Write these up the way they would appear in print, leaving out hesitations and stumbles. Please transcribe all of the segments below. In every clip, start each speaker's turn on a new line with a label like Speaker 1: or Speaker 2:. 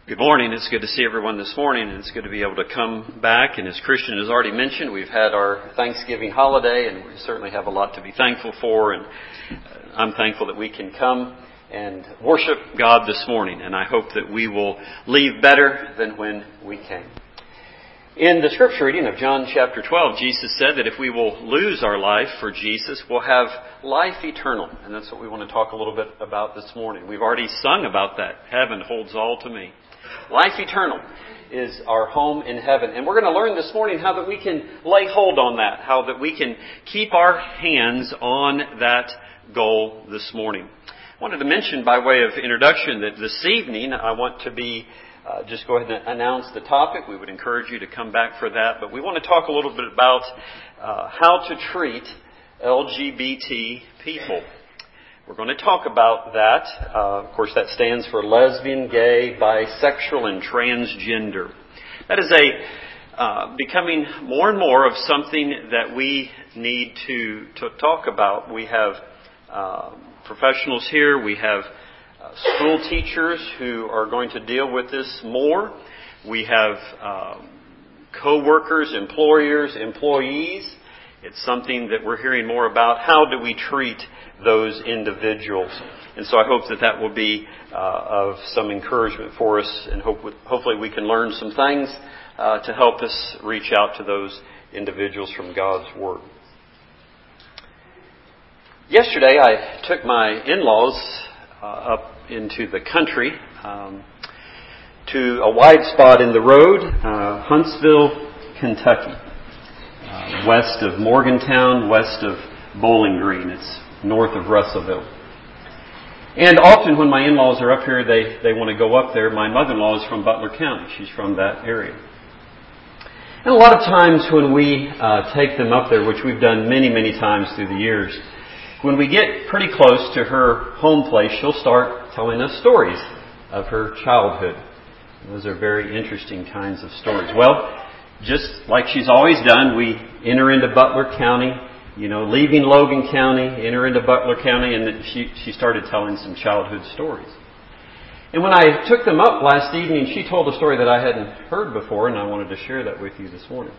Speaker 1: Good morning. It's good to see everyone this morning, and it's good to be able to come back. And as Christian has already mentioned, we've had our Thanksgiving holiday, and we certainly have a lot to be thankful for. And I'm thankful that we can come and worship God this morning, and I hope that we will leave better than when we came. In the scripture reading of John chapter 12, Jesus said that if we will lose our life for Jesus, we'll have life eternal. And that's what we want to talk a little bit about this morning. We've already sung about that. Heaven holds all to me. Life eternal is our home in heaven. And we're going to learn this morning how that we can lay hold on that, how that we can keep our hands on that goal this morning. I wanted to mention by way of introduction that this evening I want to be just go ahead and announce the topic. We would encourage you to come back for that. But we want to talk a little bit about how to treat LGBT people. We're going to talk about that. Of course, that stands for lesbian, gay, bisexual, and transgender. That is becoming more and more of something that we need to talk about. We have professionals here. We have school teachers who are going to deal with this more. We have co-workers, employers, employees. It's something that we're hearing more about. How do we treat those individuals? And so I hope that will be of some encouragement for us, and hopefully we can learn some things to help us reach out to those individuals from God's Word. Yesterday I took my in-laws up into the country to a wide spot in the road, Huntsville, Kentucky. West of Morgantown, west of Bowling Green. It's north of Russellville. And often when my in-laws are up here, they want to go up there. My mother-in-law is from Butler County. She's from that area. And a lot of times when we take them up there, which we've done many, many times through the years, when we get pretty close to her home place, she'll start telling us stories of her childhood. Those are very interesting kinds of stories. Well, just like she's always done, we enter into Butler County, leaving Logan County, enter into Butler County, and she started telling some childhood stories. And when I took them up last evening, she told a story that I hadn't heard before, and I wanted to share that with you this morning.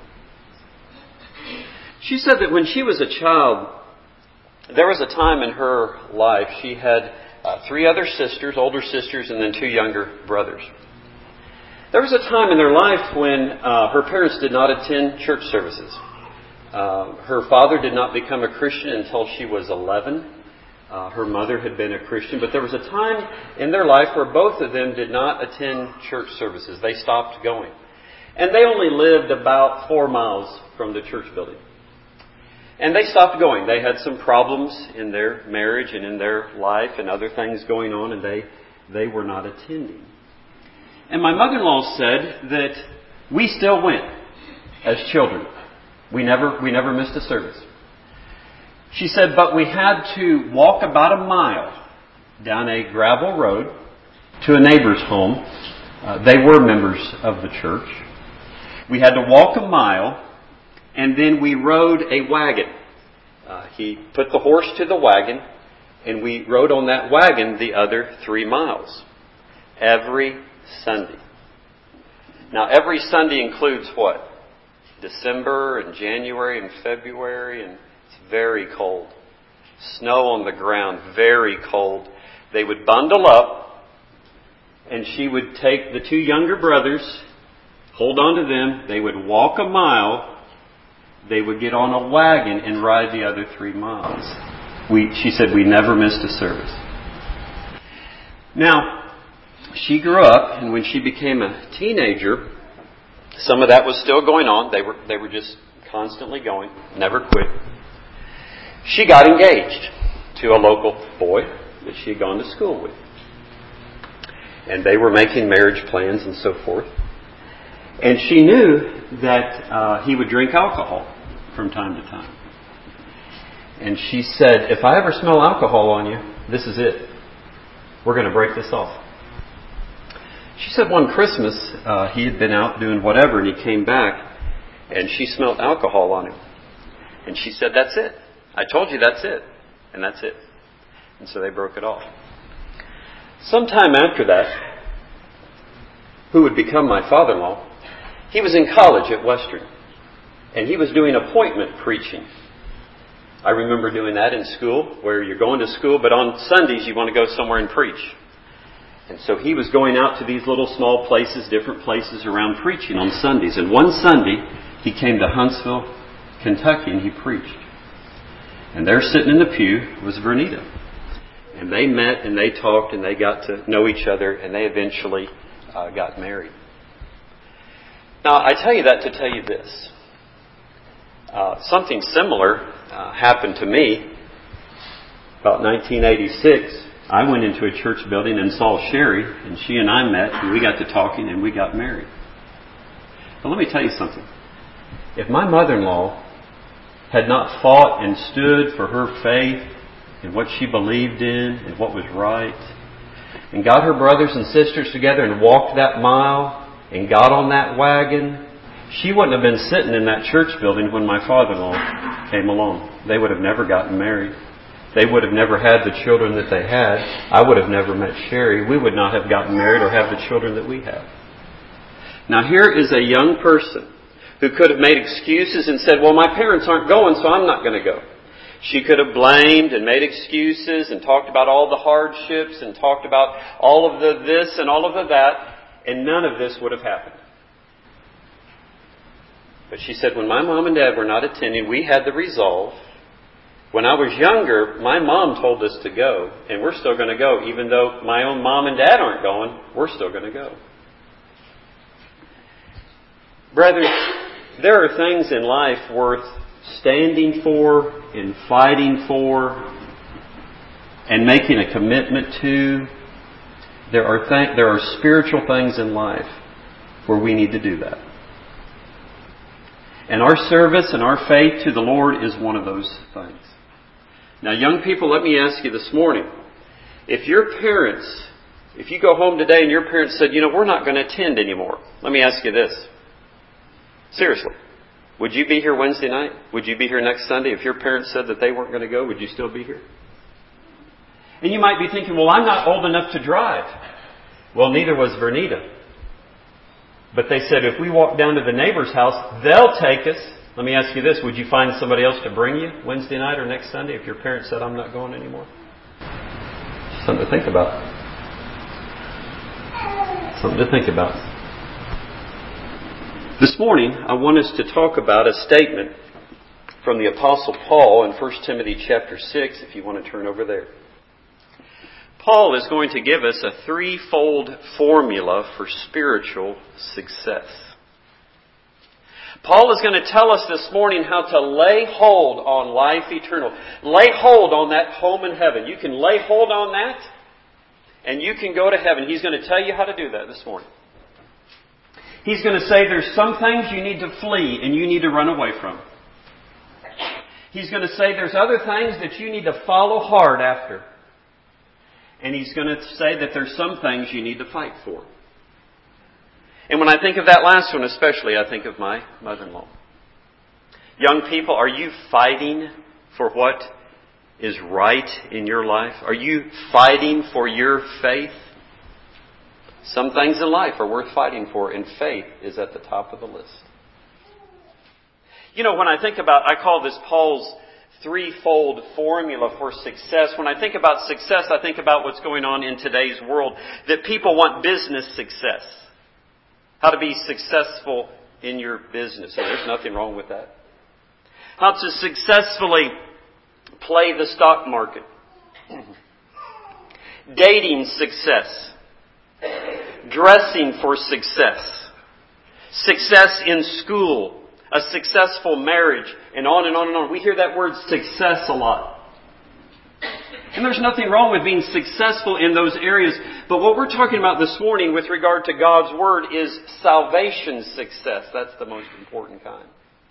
Speaker 1: She said that when she was a child, there was a time in her life she had 3 other sisters, older sisters, and then 2 younger brothers. There was a time in their life when her parents did not attend church services. Her father did not become a Christian until she was 11. Her mother had been a Christian, but there was a time in their life where both of them did not attend church services. They stopped going. And they only lived about 4 miles from the church building. And they stopped going. They had some problems in their marriage and in their life and other things going on, and they were not attending. And my mother-in-law said that we still went as children. We never missed a service. She said, but we had to walk about a mile down a gravel road to a neighbor's home. They were members of the church. We had to walk a mile, and then we rode a wagon. He put the horse to the wagon, and we rode on that wagon the other 3 miles. Every Sunday. Now, every Sunday includes what? December and January and February, and it's very cold. Snow on the ground, very cold. They would bundle up, and she would take the 2 younger brothers, hold on to them. They would walk a mile. They would get on a wagon and ride the other 3 miles. She said we never missed a service. Now, she grew up, and when she became a teenager, some of that was still going on. They were just constantly going, never quit. She got engaged to a local boy that she had gone to school with. And they were making marriage plans and so forth. And she knew that he would drink alcohol from time to time. And she said, if I ever smell alcohol on you, this is it. We're going to break this off. She said one Christmas, he had been out doing whatever, and he came back, and she smelled alcohol on him. And she said, that's it. I told you that's it. And that's it. And so they broke it off. Sometime after that, who would become my father-in-law, he was in college at Western. And he was doing appointment preaching. I remember doing that in school, where you're going to school, but on Sundays you want to go somewhere and preach. And so he was going out to these little small places, different places around preaching on Sundays. And one Sunday, he came to Huntsville, Kentucky, and he preached. And there sitting in the pew was Vernita. And they met and they talked and they got to know each other and they eventually got married. Now, I tell you that to tell you this. Something similar happened to me about 1986. I went into a church building and saw Sherry, and she and I met, and we got to talking, and we got married. But let me tell you something. If my mother-in-law had not fought and stood for her faith and what she believed in and what was right, and got her brothers and sisters together and walked that mile and got on that wagon, she wouldn't have been sitting in that church building when my father-in-law came along. They would have never gotten married. They would have never had the children that they had. I would have never met Sherry. We would not have gotten married or have the children that we have. Now here is a young person who could have made excuses and said, well, my parents aren't going, so I'm not going to go. She could have blamed and made excuses and talked about all the hardships and talked about all of the this and all of the that, and none of this would have happened. But she said, when my mom and dad were not attending, we had the resolve. When I was younger, my mom told us to go, and we're still going to go. Even though my own mom and dad aren't going, we're still going to go. Brethren, there are things in life worth standing for and fighting for and making a commitment to. There are spiritual things in life where we need to do that. And our service and our faith to the Lord is one of those things. Now, young people, let me ask you this morning. If you go home today and your parents said, we're not going to attend anymore. Let me ask you this. Seriously. Would you be here Wednesday night? Would you be here next Sunday? If your parents said that they weren't going to go, would you still be here? And you might be thinking, well, I'm not old enough to drive. Well, neither was Vernita. But they said, if we walk down to the neighbor's house, they'll take us. Let me ask you this. Would you find somebody else to bring you Wednesday night or next Sunday if your parents said, I'm not going anymore? Something to think about. Something to think about. This morning, I want us to talk about a statement from the Apostle Paul in 1 Timothy chapter 6, if you want to turn over there. Paul is going to give us a threefold formula for spiritual success. Paul is going to tell us this morning how to lay hold on life eternal. Lay hold on that home in heaven. You can lay hold on that, and you can go to heaven. He's going to tell you how to do that this morning. He's going to say there's some things you need to flee and you need to run away from. He's going to say there's other things that you need to follow hard after. And he's going to say that there's some things you need to fight for. And when I think of that last one especially, I think of my mother-in-law. Young people, are you fighting for what is right in your life? Are you fighting for your faith? Some things in life are worth fighting for, and faith is at the top of the list. When I think about, I call this Paul's threefold formula for success. When I think about success, I think about what's going on in today's world. That people want business success. How to be successful in your business. And there's nothing wrong with that. How to successfully play the stock market. Dating success. Dressing for success. Success in school. A successful marriage. And on and on and on. We hear that word success a lot. And there's nothing wrong with being successful in those areas. But what we're talking about this morning with regard to God's Word is salvation success. That's the most important kind.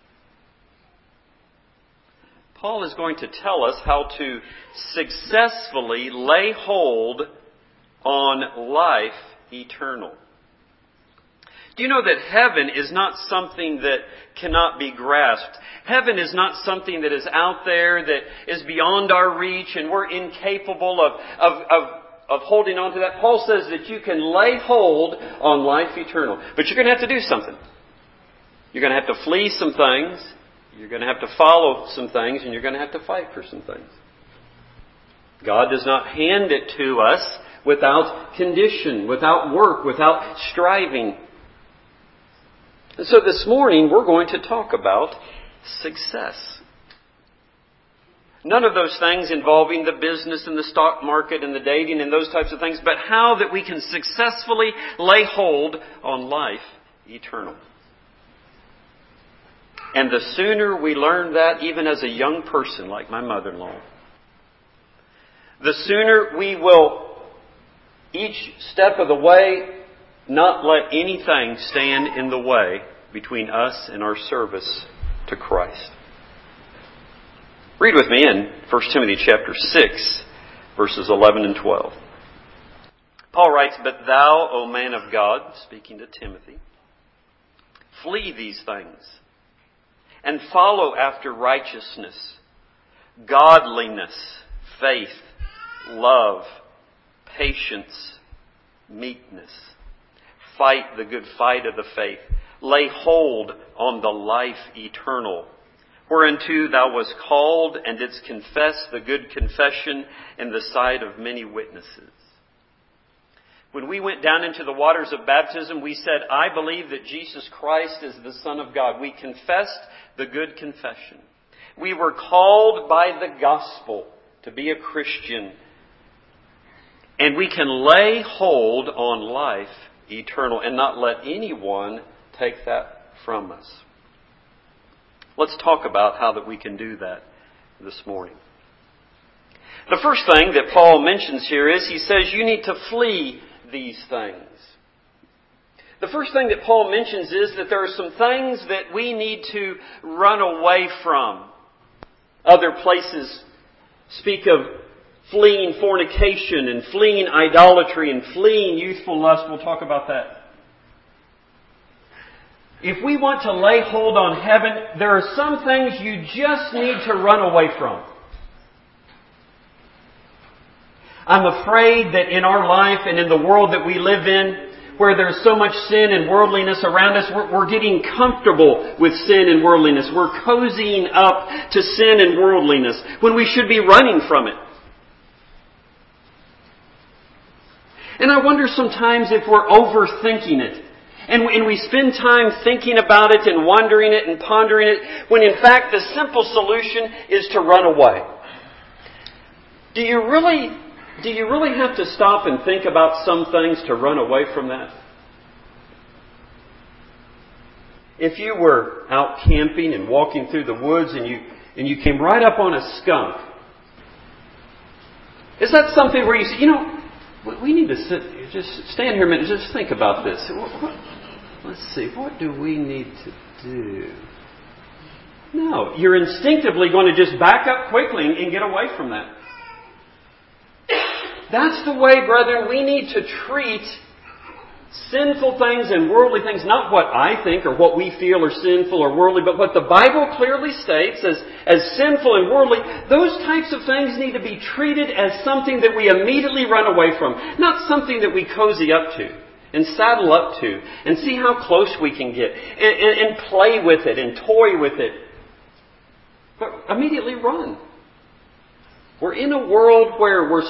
Speaker 1: Paul is going to tell us how to successfully lay hold on life eternal. Do you know that heaven is not something that cannot be grasped? Heaven is not something that is out there, that is beyond our reach, and we're incapable of of holding on to that. Paul says that you can lay hold on life eternal. But you're going to have to do something. You're going to have to flee some things. You're going to have to follow some things. And you're going to have to fight for some things. God does not hand it to us without condition, without work, without striving. And so this morning we're going to talk about success. None of those things involving the business and the stock market and the dating and those types of things, but how that we can successfully lay hold on life eternal. And the sooner we learn that, even as a young person like my mother-in-law, the sooner we will, each step of the way, not let anything stand in the way between us and our service to Christ. Read with me in 1 Timothy chapter 6, verses 11 and 12. Paul writes, "But thou, O man of God," speaking to Timothy, "flee these things, and follow after righteousness, godliness, faith, love, patience, meekness. Fight the good fight of the faith. Lay hold on the life eternal, whereunto thou wast called, and didst confess the good confession in the sight of many witnesses." When we went down into the waters of baptism, we said, "I believe that Jesus Christ is the Son of God." We confessed the good confession. We were called by the gospel to be a Christian. And we can lay hold on life eternal and not let anyone take that from us. Let's talk about how that we can do that this morning. The first thing that Paul mentions here is he says you need to flee these things. The first thing that Paul mentions is that there are some things that we need to run away from. Other places speak of fleeing fornication and fleeing idolatry and fleeing youthful lust. We'll talk about that. If we want to lay hold on heaven, there are some things you just need to run away from. I'm afraid that in our life and in the world that we live in, where there's so much sin and worldliness around us, we're getting comfortable with sin and worldliness. We're cozying up to sin and worldliness when we should be running from it. And I wonder sometimes if we're overthinking it. And we spend time thinking about it and wondering it and pondering it, when in fact the simple solution is to run away. Do you really have to stop and think about some things to run away from that? If you were out camping and walking through the woods and you came right up on a skunk, is that something where you say, we need to just stand here a minute and just think about this. Let's see, what do we need to do? No, you're instinctively going to just back up quickly and get away from that. That's the way, brethren, we need to treat sinful things and worldly things, not what I think or what we feel are sinful or worldly, but what the Bible clearly states as sinful and worldly. Those types of things need to be treated as something that we immediately run away from, not something that we cozy up to and saddle up to and see how close we can get and play with it and toy with it. But immediately run. We're in a world where we're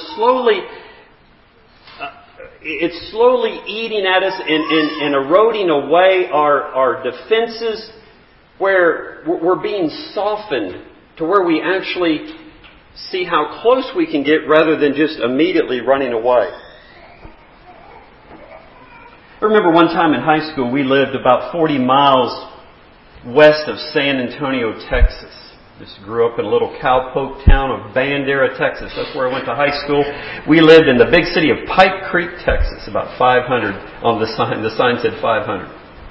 Speaker 1: it's slowly eating at us and eroding away our defenses, where we're being softened to where we actually see how close we can get rather than just immediately running away. I remember one time in high school we lived about 40 miles west of San Antonio, Texas. Just grew up in a little cowpoke town of Bandera, Texas. That's where I went to high school. We lived in the big city of Pipe Creek, Texas, about 500 on the sign. The sign said 500.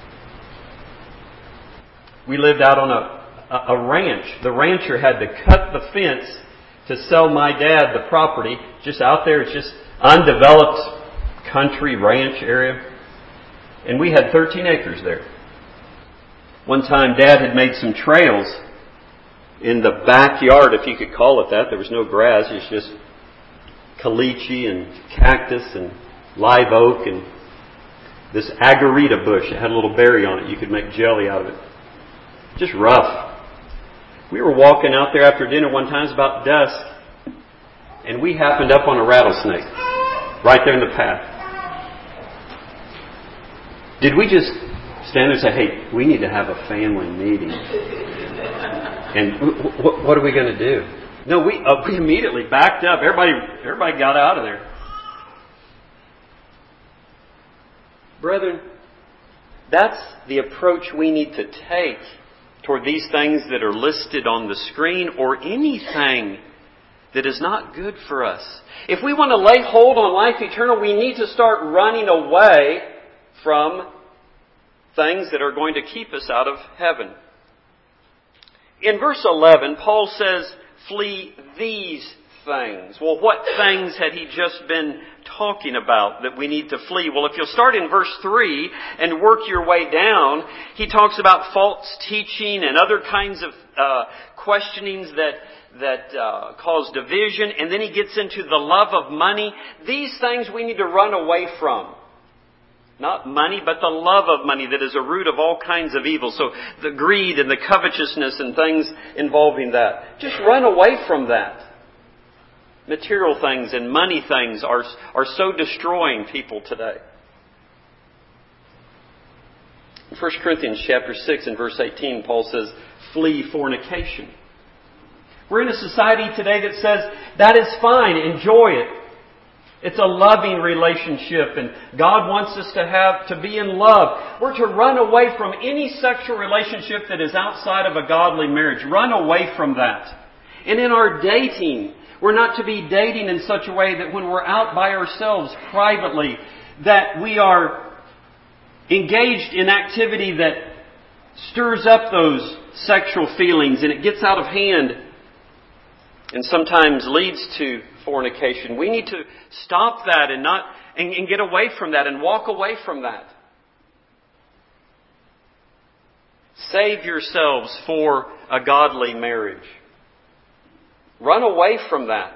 Speaker 1: We lived out on a ranch. The rancher had to cut the fence to sell my dad the property. Just out there, it's just undeveloped country ranch area. And we had 13 acres there. One time, Dad had made some trails in the backyard, if you could call it that. There was no grass. It was just caliche and cactus and live oak and this agarita bush. It had a little berry on it. You could make jelly out of it. Just rough. We were walking out there after dinner one time. It was about dusk. And we happened up on a rattlesnake. Right there in the path. Did we just stand there and say, hey, we need to have a family meeting? And what are we going to do? No, we immediately backed up. Everybody got out of there. Brethren, that's the approach we need to take toward these things that are listed on the screen or anything that is not good for us. If we want to lay hold on life eternal, we need to start running away from things that are going to keep us out of heaven. In verse 11, Paul says, flee these things. Well, what things had he just been talking about that we need to flee? Well, if you'll start in verse 3 and work your way down, he talks about false teaching and other kinds of questionings that cause division. And then he gets into the love of money. These things we need to run away from. Not money, but the love of money that is a root of all kinds of evil. So the greed and the covetousness and things involving that. Just run away from that. Material things and money things are so destroying people today. In 1 Corinthians chapter 6 and verse 18, Paul says, flee fornication. We're in a society today that says, that is fine, enjoy it. It's a loving relationship and God wants us to be in love. We're to run away from any sexual relationship that is outside of a godly marriage. Run away from that. And in our dating, we're not to be dating in such a way that when we're out by ourselves privately, that we are engaged in activity that stirs up those sexual feelings and it gets out of hand and sometimes leads to fornication. We need to stop that and get away from that and walk away from that. Save yourselves for a godly marriage. Run away from that.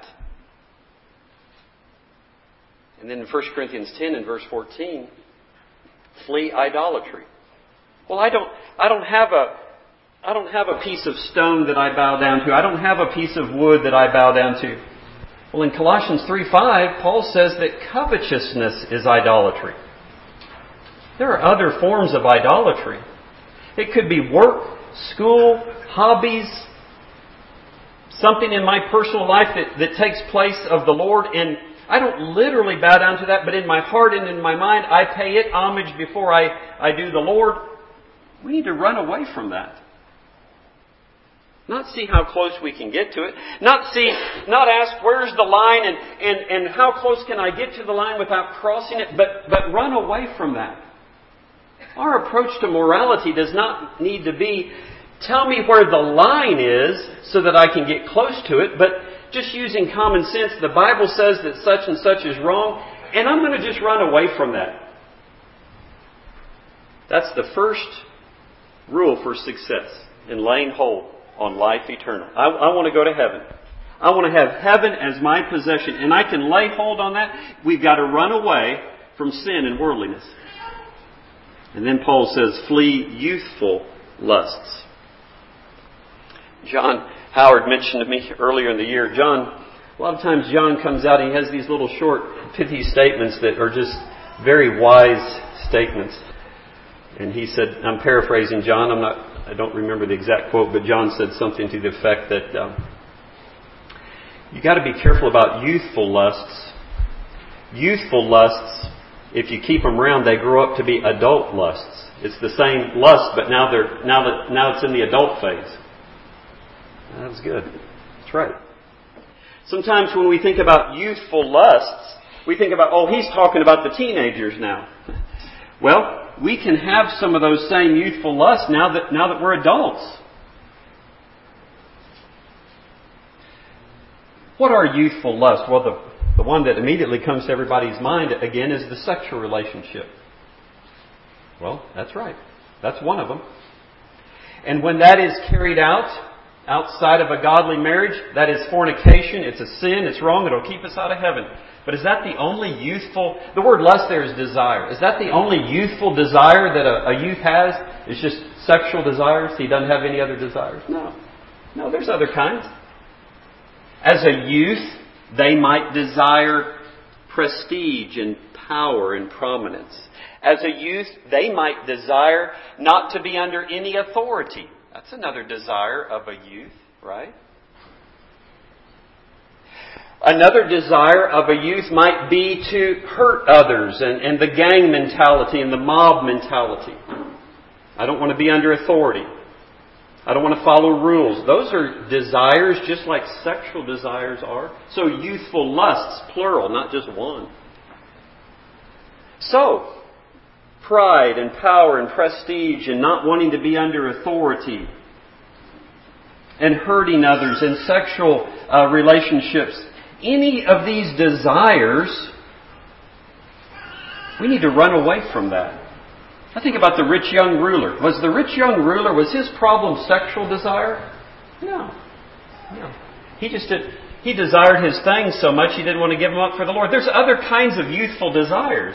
Speaker 1: And then in 1 Corinthians 10 and verse 14, flee idolatry. Well, I don't have a piece of stone that I bow down to. I don't have a piece of wood that I bow down to. Well, in Colossians 3:5, Paul says that covetousness is idolatry. There are other forms of idolatry. It could be work, school, hobbies, something in my personal life that takes place of the Lord, and I don't literally bow down to that, but in my heart and in my mind, I pay it homage before I do the Lord. We need to run away from that. Not see how close we can get to it. Not ask where's the line and how close can I get to the line without crossing it, but run away from that. Our approach to morality does not need to be, tell me where the line is so that I can get close to it, but just using common sense. The Bible says that such and such is wrong, and I'm going to just run away from that. That's the first rule for success in laying hold on life eternal. I want to go to heaven. I want to have heaven as my possession, and I can lay hold on that. We've got to run away from sin and worldliness. And then Paul says, flee youthful lusts. John Howard mentioned to me earlier in the year, a lot of times John comes out and he has these little short, pithy statements that are just very wise statements. And he said, I'm paraphrasing John, I don't remember the exact quote, but John said something to the effect that you got to be careful about youthful lusts. Youthful lusts, if you keep them around, they grow up to be adult lusts. It's the same lust, but now it's in the adult phase. That was good. That's right. Sometimes when we think about youthful lusts, we think about, he's talking about the teenagers now. Well, we can have some of those same youthful lusts now that we're adults. What are youthful lusts? Well, the one that immediately comes to everybody's mind, again, is the sexual relationship. Well, that's right. That's one of them. And when that is carried out outside of a godly marriage, that is fornication. It's a sin. It's wrong. It'll keep us out of heaven. But is that the only youthful... The word lust there is desire. Is that the only youthful desire that a youth has? It's just sexual desires? He doesn't have any other desires? No. No, there's other kinds. As a youth, they might desire prestige and power and prominence. As a youth, they might desire not to be under any authority. That's another desire of a youth, right? Another desire of a youth might be to hurt others and the gang mentality and the mob mentality. I don't want to be under authority. I don't want to follow rules. Those are desires just like sexual desires are. So youthful lusts, plural, not just one. So, pride and power and prestige and not wanting to be under authority and hurting others and sexual relationships. Any of these desires, we need to run away from that. I think about the rich young ruler. Was the rich young ruler, was his problem sexual desire? No. He desired his things so much he didn't want to give them up for the Lord. There's other kinds of youthful desires.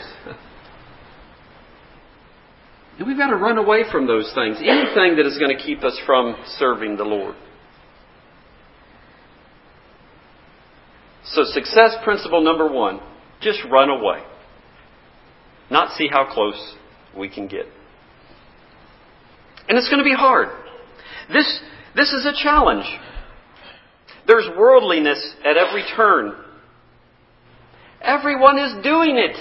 Speaker 1: And we've got to run away from those things. Anything that is going to keep us from serving the Lord. So success principle number 1, just run away. Not see how close we can get. And it's going to be hard. This is a challenge. There's worldliness at every turn. Everyone is doing it.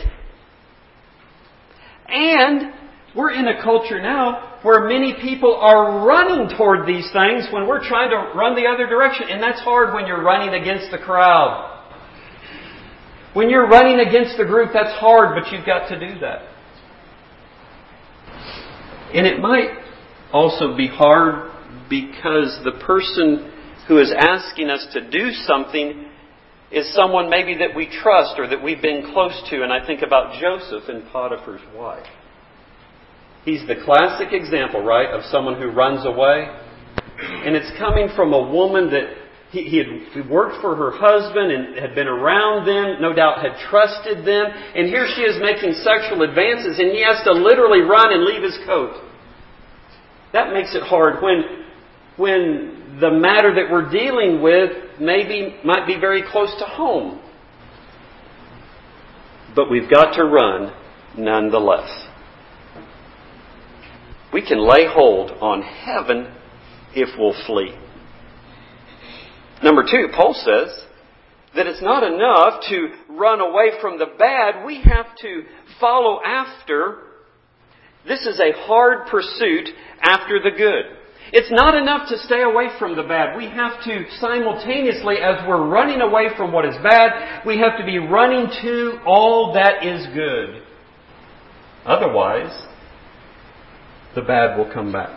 Speaker 1: And we're in a culture now where many people are running toward these things when we're trying to run the other direction. And that's hard when you're running against the crowd. When you're running against the group, that's hard, but you've got to do that. And it might also be hard because the person who is asking us to do something is someone maybe that we trust or that we've been close to. And I think about Joseph and Potiphar's wife. He's the classic example, right, of someone who runs away. And it's coming from a woman that he worked for her husband and had been around them, no doubt had trusted them. And here she is making sexual advances and he has to literally run and leave his coat. That makes it hard when the matter that we're dealing with might be very close to home. But we've got to run nonetheless. We can lay hold on heaven if we'll flee. Number 2, Paul says that it's not enough to run away from the bad. We have to follow after. This is a hard pursuit after the good. It's not enough to stay away from the bad. We have to simultaneously, as we're running away from what is bad, we have to be running to all that is good. Otherwise, the bad will come back.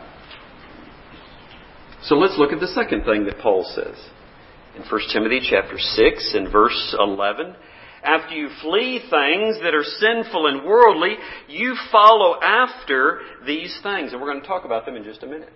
Speaker 1: So let's look at the second thing that Paul says. In 1 Timothy chapter 6 and verse 11, after you flee things that are sinful and worldly, you follow after these things. And we're going to talk about them in just a minute.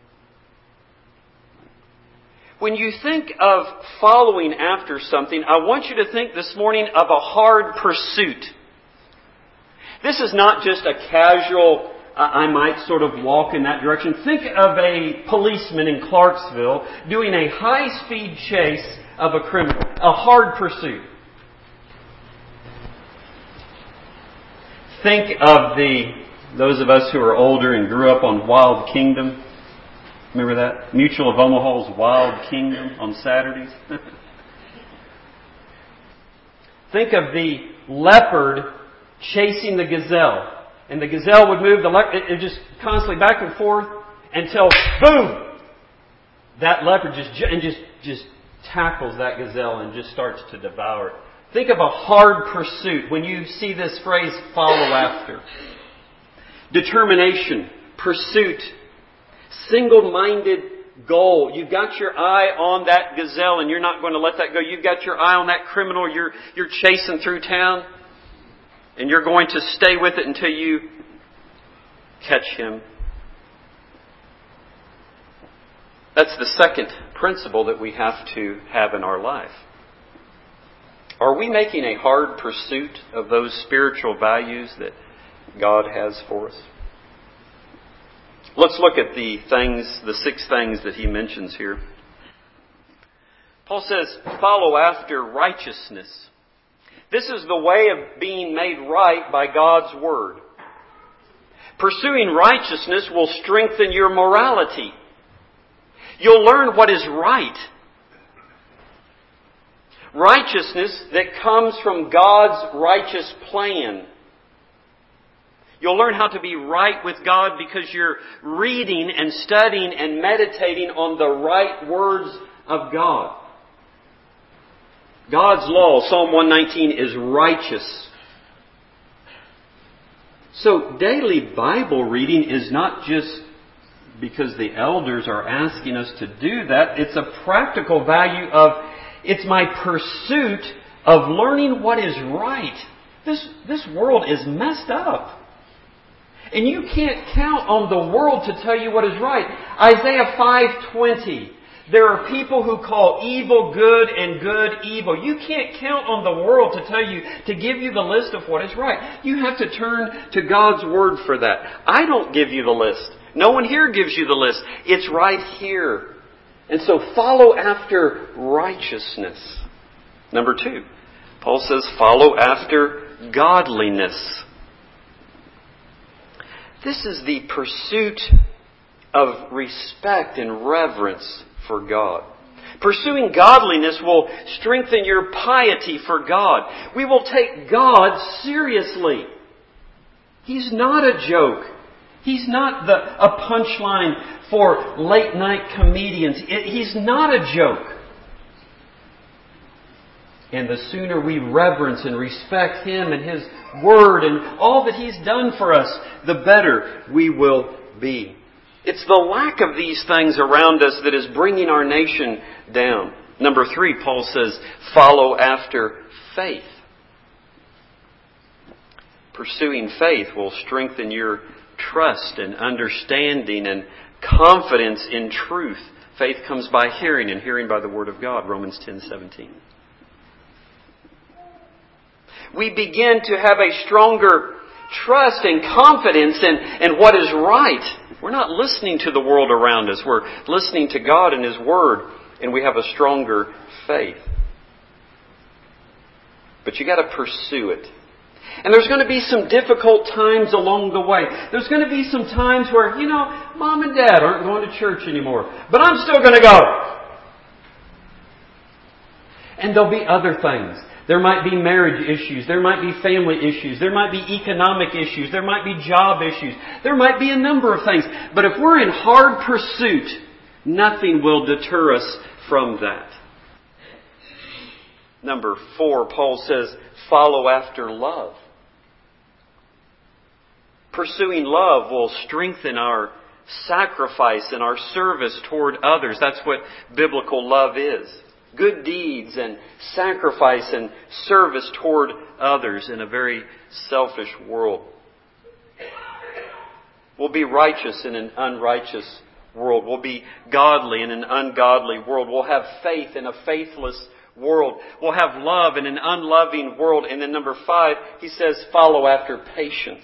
Speaker 1: When you think of following after something, I want you to think this morning of a hard pursuit. This is not just a casual, I might sort of walk in that direction. Think of a policeman in Clarksville doing a high-speed chase of a criminal. A hard pursuit. Think of those of us who are older and grew up on Wild Kingdom. Remember that? Mutual of Omaha's Wild Kingdom on Saturdays. Think of the leopard chasing the gazelle. And the gazelle would move, it just constantly back and forth until, boom! That leopard just tackles that gazelle and just starts to devour it. Think of a hard pursuit when you see this phrase, follow after. Determination, pursuit, single-minded goal. You've got your eye on that gazelle and you're not going to let that go. You've got your eye on that criminal you're chasing through town. And you're going to stay with it until you catch him. That's the second principle that we have to have in our life. Are we making a hard pursuit of those spiritual values that God has for us? Let's look at the 6 things that he mentions here. Paul says, follow after righteousness. This is the way of being made right by God's Word. Pursuing righteousness will strengthen your morality. You'll learn what is right. Righteousness that comes from God's righteous plan. You'll learn how to be right with God because you're reading and studying and meditating on the right words of God. God's law, Psalm 119, is righteous. So daily Bible reading is not just because the elders are asking us to do that. It's a practical value of, it's my pursuit of learning what is right. This world is messed up. And you can't count on the world to tell you what is right. Isaiah 5:20. There are people who call evil good and good evil. You can't count on the world to tell you, to give you the list of what is right. You have to turn to God's Word for that. I don't give you the list. No one here gives you the list. It's right here. And so follow after righteousness. Number 2, Paul says follow after godliness. This is the pursuit of respect and reverence for God. Pursuing godliness will strengthen your piety for God. We will take God seriously. He's not a joke. He's not a punchline for late night comedians. He's not a joke. And the sooner we reverence and respect Him and His Word and all that He's done for us, the better we will be. It's the lack of these things around us that is bringing our nation down. Number 3, Paul says, follow after faith. Pursuing faith will strengthen your trust and understanding and confidence in truth. Faith comes by hearing, and hearing by the Word of God, Romans 10:17. We begin to have a stronger trust and confidence in what is right. We're not listening to the world around us. We're listening to God and His Word, and we have a stronger faith. But you got to pursue it. And there's going to be some difficult times along the way. There's going to be some times where, Mom and Dad aren't going to church anymore, but I'm still going to go. And there'll be other things. There might be marriage issues. There might be family issues. There might be economic issues. There might be job issues. There might be a number of things. But if we're in hard pursuit, nothing will deter us from that. Number 4, Paul says, follow after love. Pursuing love will strengthen our sacrifice and our service toward others. That's what biblical love is. Good deeds and sacrifice and service toward others in a very selfish world. We'll be righteous in an unrighteous world. We'll be godly in an ungodly world. We'll have faith in a faithless world. We'll have love in an unloving world. And then number 5, he says, follow after patience.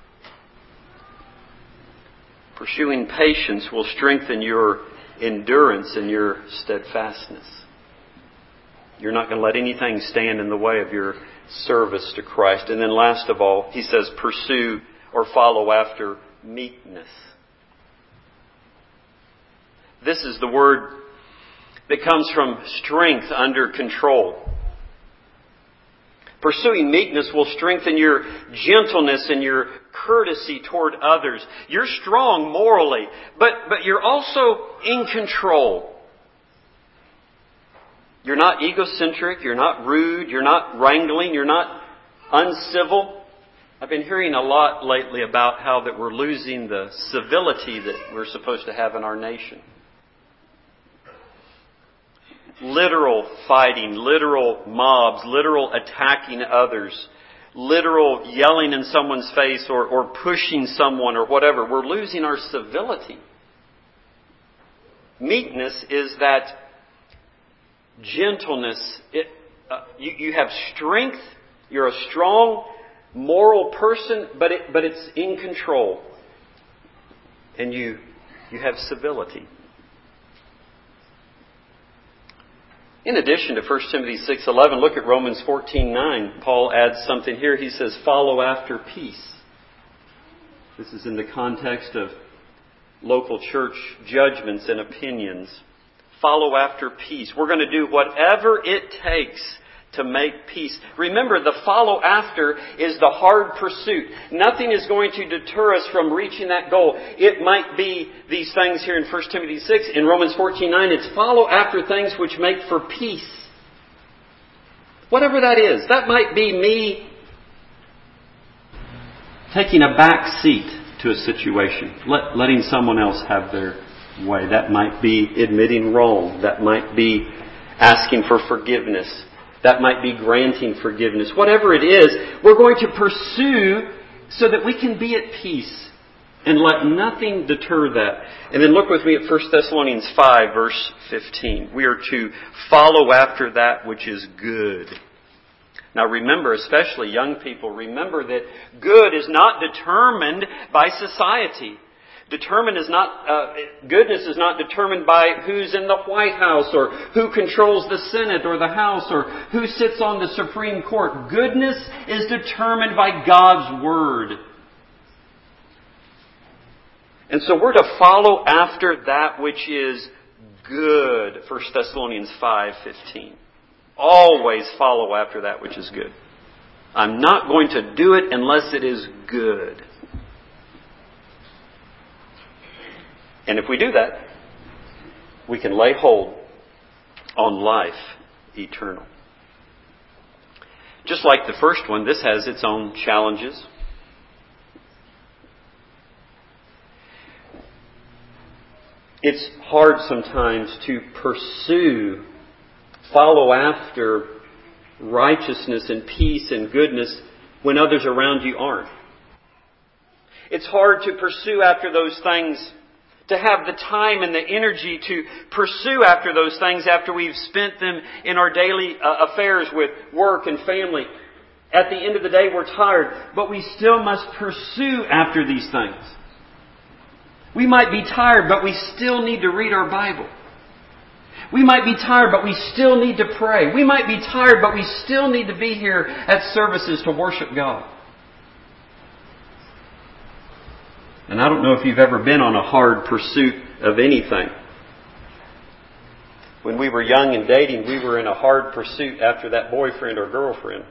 Speaker 1: Pursuing patience will strengthen your endurance and your steadfastness. You're not going to let anything stand in the way of your service to Christ. And then last of all, he says, pursue or follow after meekness. This is the word that comes from strength under control. Pursuing meekness will strengthen your gentleness and your courtesy toward others. You're strong morally, but you're also in control. You're not egocentric, you're not rude, you're not wrangling, you're not uncivil. I've been hearing a lot lately about how that we're losing the civility that we're supposed to have in our nation. Literal fighting, literal mobs, literal attacking others, literal yelling in someone's face or pushing someone or whatever. We're losing our civility. Meekness is that gentleness. You have strength. You're a strong, moral person, but it's in control. And you have civility. In addition to 1 Timothy 6:11, look at Romans 14:9. Paul adds something here. He says, follow after peace. This is in the context of local church judgments and opinions. Follow after peace. We're going to do whatever it takes to make peace. Remember, the follow after is the hard pursuit. Nothing is going to deter us from reaching that goal. It might be these things here in 1 Timothy 6. In Romans 14:9, it's follow after things which make for peace. Whatever that is. That might be me taking a back seat to a situation. Letting someone else have their way. That might be admitting wrong. That might be asking for forgiveness. That might be granting forgiveness. Whatever it is, we're going to pursue so that we can be at peace and let nothing deter that. And then look with me at 1 Thessalonians 5, verse 15. We are to follow after that which is good. Now remember, especially young people, remember that good is not determined by society. Goodness is not determined by who's in the White House or who controls the Senate or the House or who sits on the Supreme Court. Goodness is determined by God's Word. And so we're to follow after that which is good. 1 Thessalonians 5:15. Always follow after that which is good. I'm not going to do it unless it is good. And if we do that, we can lay hold on life eternal. Just like the first one, this has its own challenges. It's hard sometimes to pursue, follow after righteousness and peace and goodness when others around you aren't. It's hard to pursue after those things, to have the time and the energy to pursue after those things after we've spent them in our daily affairs with work and family. At the end of the day, we're tired, but we still must pursue after these things. We might be tired, but we still need to read our Bible. We might be tired, but we still need to pray. We might be tired, but we still need to be here at services to worship God. And I don't know if you've ever been on a hard pursuit of anything. When we were young and dating, we were in a hard pursuit after that boyfriend or girlfriend.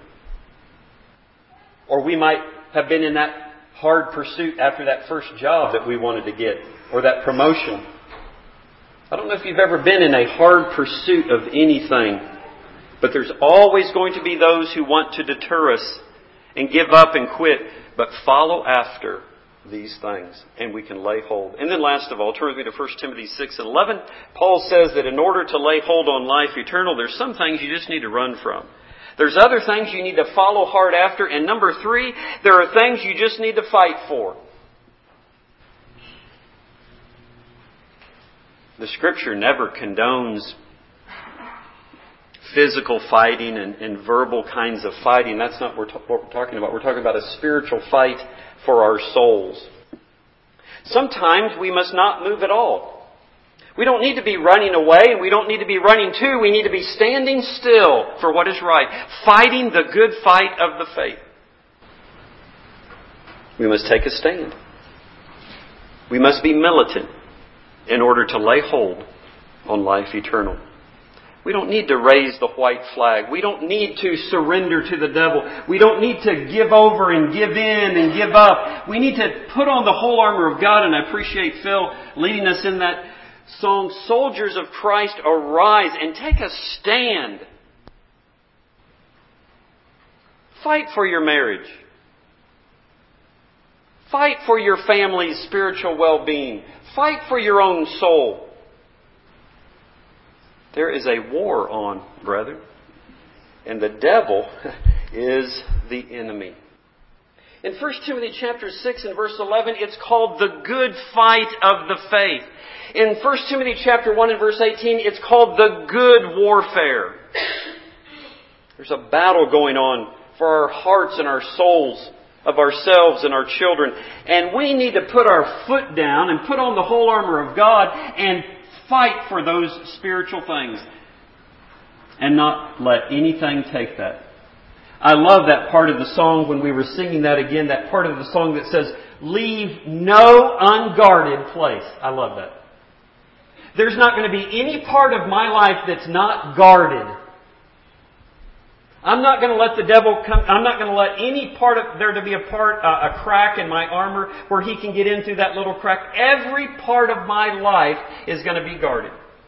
Speaker 1: Or we might have been in that hard pursuit after that first job that we wanted to get, or that promotion. I don't know if you've ever been in a hard pursuit of anything, but there's always going to be those who want to deter us and give up and quit, but follow after these things, and we can lay hold. And then last of all, turn with me to 1 Timothy 6:11. Paul says that in order to lay hold on life eternal, there's some things you just need to run from. There's other things you need to follow hard after. And number 3, there are things you just need to fight for. The Scripture never condones physical fighting and verbal kinds of fighting. That's not what we're talking about. We're talking about a spiritual fight for our souls. Sometimes we must not move at all. We don't need to be running away, and we don't need to be running to. We need to be standing still for what is right, fighting the good fight of the faith. We must take a stand. We must be militant in order to lay hold on life eternal. We don't need to raise the white flag. We don't need to surrender to the devil. We don't need to give over and give in and give up. We need to put on the whole armor of God. And I appreciate Phil leading us in that song, Soldiers of Christ, arise and take a stand. Fight for your marriage. Fight for your family's spiritual well-being. Fight for your own soul. There is a war on, brethren. And the devil is the enemy. In 1 Timothy chapter 6 and verse 11, it's called the good fight of the faith. In 1 Timothy chapter 1 and verse 18, it's called the good warfare. There's a battle going on for our hearts and our souls of ourselves and our children. And we need to put our foot down and put on the whole armor of God and fight for those spiritual things. And not let anything take that. I love that part of the song when we were singing that again, that part of the song that says, leave no unguarded place. I love that. There's not going to be any part of my life that's not guarded. I'm not going to let the devil come. I'm not going to let any part of there to be a crack in my armor where he can get in through that little crack. Every part of my life is going to be guarded.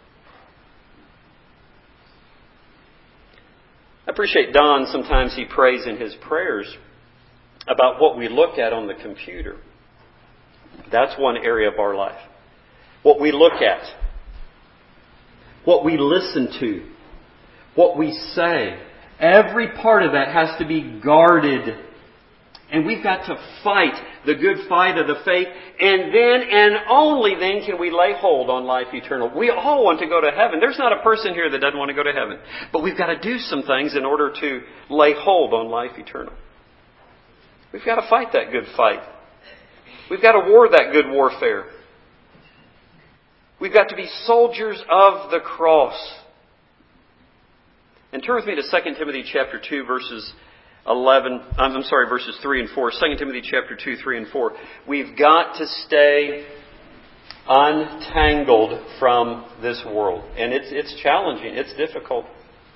Speaker 1: I appreciate Don. Sometimes he prays in his prayers about what we look at on the computer. That's one area of our life. What we look at, what we listen to, what we say. Every part of that has to be guarded. And we've got to fight the good fight of the faith. And then and only then can we lay hold on life eternal. We all want to go to heaven. There's not a person here that doesn't want to go to heaven. But we've got to do some things in order to lay hold on life eternal. We've got to fight that good fight. We've got to war that good warfare. We've got to be soldiers of the cross. And turn with me to 2 Timothy chapter 2 verses 3 and 4. 2 Timothy chapter 2, 3 and 4. We've got to stay untangled from this world. And it's challenging. It's difficult.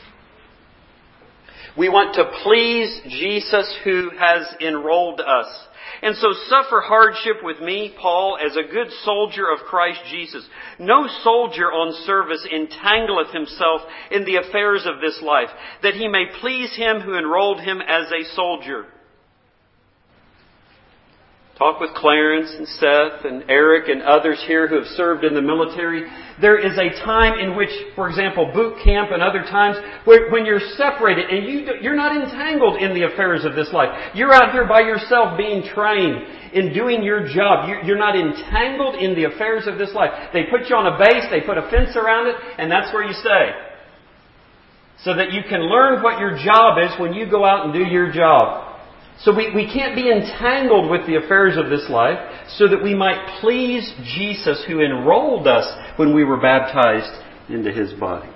Speaker 1: We want to please Jesus who has enrolled us. And so suffer hardship with me, Paul, as a good soldier of Christ Jesus. No soldier on service entangleth himself in the affairs of this life, that he may please him who enrolled him as a soldier. Talk with Clarence and Seth and Eric and others here who have served in the military. There is a time in which, for example, boot camp and other times, when you're separated and you're not entangled in the affairs of this life. You're out here by yourself being trained in doing your job. You're not entangled in the affairs of this life. They put you on a base, they put a fence around it, and that's where you stay. So that you can learn what your job is when you go out and do your job. So we can't be entangled with the affairs of this life so that we might please Jesus who enrolled us when we were baptized into His body.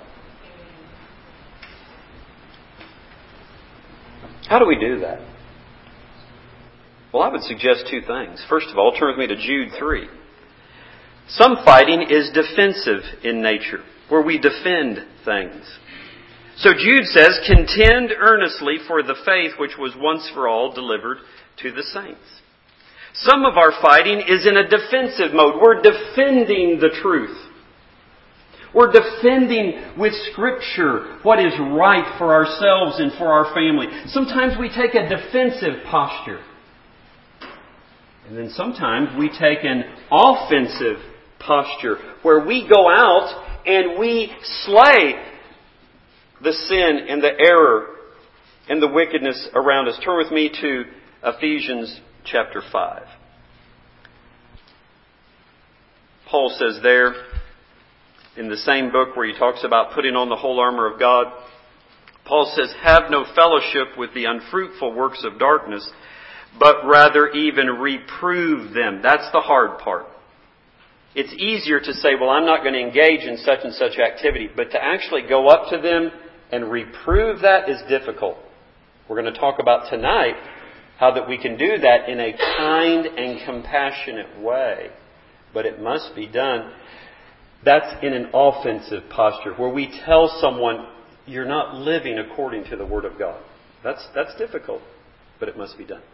Speaker 1: How do we do that? Well, I would suggest two things. First of all, turn with me to Jude 3. Some fighting is defensive in nature, where we defend things. So Jude says, contend earnestly for the faith which was once for all delivered to the saints. Some of our fighting is in a defensive mode. We're defending the truth. We're defending with Scripture what is right for ourselves and for our family. Sometimes we take a defensive posture. And then sometimes we take an offensive posture where we go out and we slay the sin and the error and the wickedness around us. Turn with me to Ephesians chapter 5. Paul says there, in the same book where he talks about putting on the whole armor of God, Paul says, have no fellowship with the unfruitful works of darkness, but rather even reprove them. That's the hard part. It's easier to say, well, I'm not going to engage in such and such activity, but to actually go up to them and reprove that is difficult. We're going to talk about tonight how that we can do that in a kind and compassionate way. But it must be done. That's in an offensive posture where we tell someone, you're not living according to the Word of God. That's difficult, but it must be done.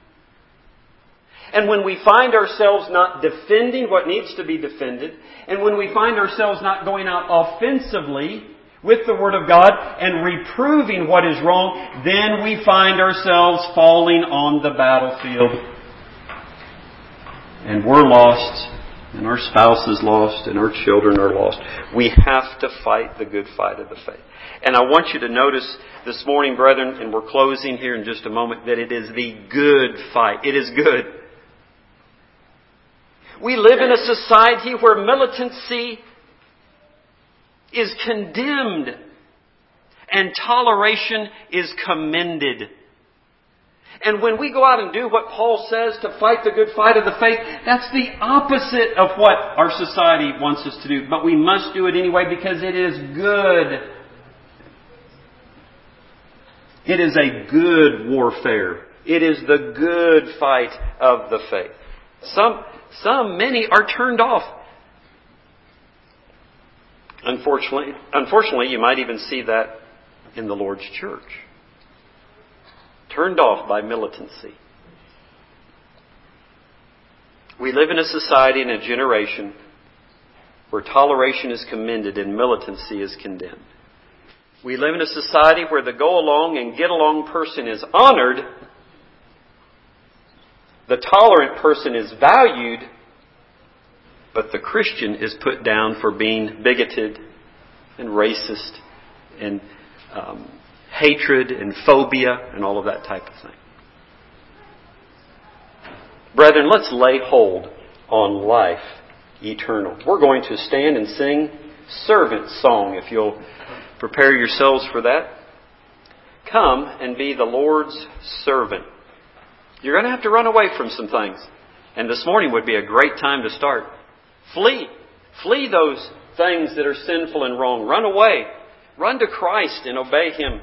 Speaker 1: And when we find ourselves not defending what needs to be defended, and when we find ourselves not going out offensively with the Word of God and reproving what is wrong, then we find ourselves falling on the battlefield. And we're lost and our spouse is lost, and our children are lost. We have to fight the good fight of the faith. And I want you to notice this morning, brethren, and we're closing here in just a moment, that it is the good fight. It is good. We live in a society where militancy is condemned and toleration is commended. And when we go out and do what Paul says to fight the good fight of the faith, that's the opposite of what our society wants us to do. But we must do it anyway because it is good. It is a good warfare. It is the good fight of the faith. Many are turned off. Unfortunately, you might even see that in the Lord's church. Turned off by militancy. We live in a society and a generation where toleration is commended and militancy is condemned. We live in a society where the go-along and get-along person is honored. The tolerant person is valued. But the Christian is put down for being bigoted and racist and hatred and phobia and all of that type of thing. Brethren, let's lay hold on life eternal. We're going to stand and sing Servant Song, if you'll prepare yourselves for that. Come and be the Lord's servant. You're going to have to run away from some things. And this morning would be a great time to start. Flee. Flee those things that are sinful and wrong. Run away. Run to Christ and obey Him.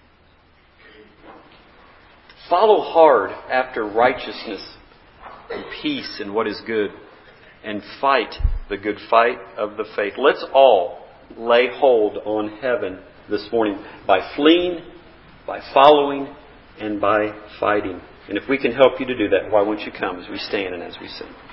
Speaker 1: Follow hard after righteousness and peace and what is good. And fight the good fight of the faith. Let's all lay hold on heaven this morning by fleeing, by following, and by fighting. And if we can help you to do that, why won't you come as we stand and as we sing?